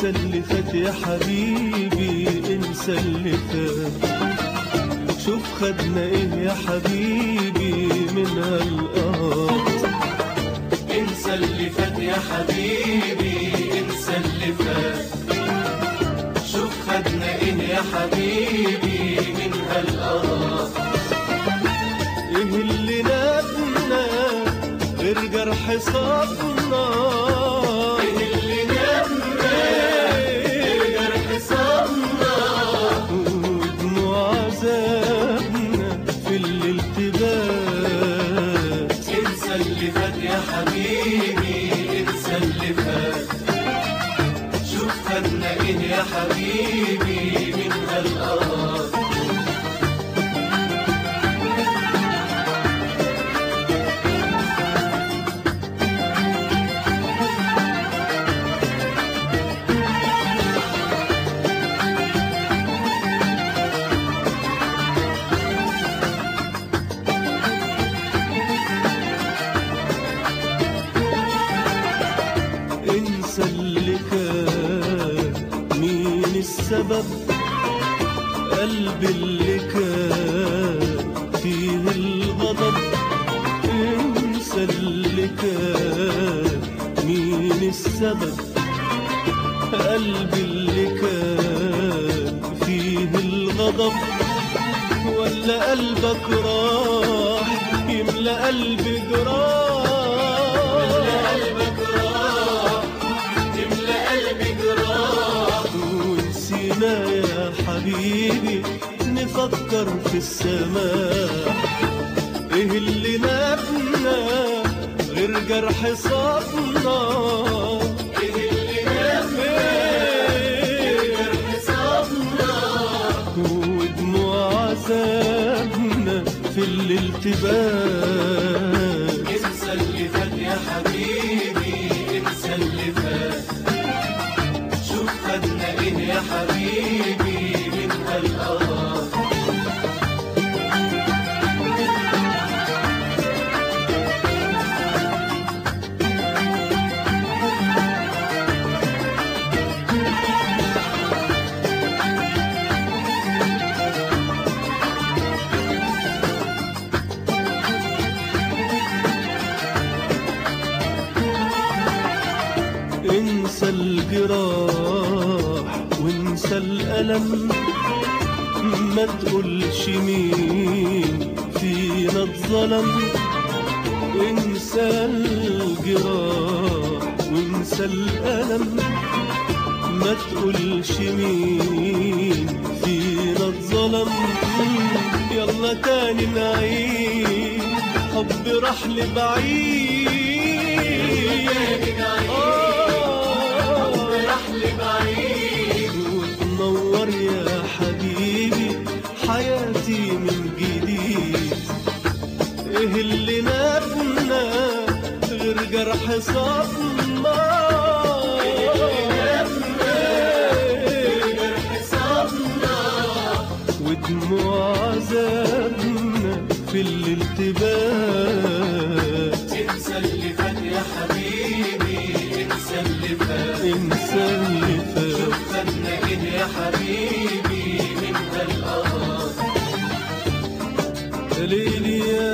انسى اللي فات يا حبيبي، انسى اللي فات. شوف خدنا ايه يا حبيبي من هالقهر. انسى اللي فات يا حبيبي، انسى اللي فات. شوف خدنا ايه يا حبيبي من هالقهر. ايه اللي نابنا غير جرح صابنا؟ ايه اللي نابنا غير جرح صابنا؟ ودموع عذابنا في الالتباس. انسى اللي فات يا حبيبي، انسى اللي فات. شوف خدنا ايه يا حبيبي من هالقهر. انسى اللي كان، مين السبب؟ قلبي اللي كان فيه الغضب. انسى اللي كان، مين السبب؟ قلبي اللي كان فيه الغضب. ولا قلبك راح يملى قلبي جراح؟ يا حبيبي نفكر في السماء. ايه اللي نابنا غير جرح صابنا؟ ايه اللي نابنا غير جرح صابنا؟ ودموع عذابنا في الالتباس. انسى اللي فات يا حبيبي، انسى اللي فات. شوف خدنا ايه يا حبيبي من هالقهر. انسى الجراح وانسى الألم. ما تقولش مين فينا اتظلم. انسى الجراح وانسى الألم. ما تقولش مين فينا اتظلم. يلا تاني نعيد حب راح لبعيد. وتنور يا حبيبي حياتي من جديد. ايه اللي نابنا غير جرح صابنا؟ ايه اللي نابنا غير جرح صابنا؟ ودموع عذابنا في الالتباس. انسى اللي فات يا حبيبي، انسى اللي فات. انسى اللي فات. شوف خدنا ايه يا حبيبي من هالقهر. ليلي يا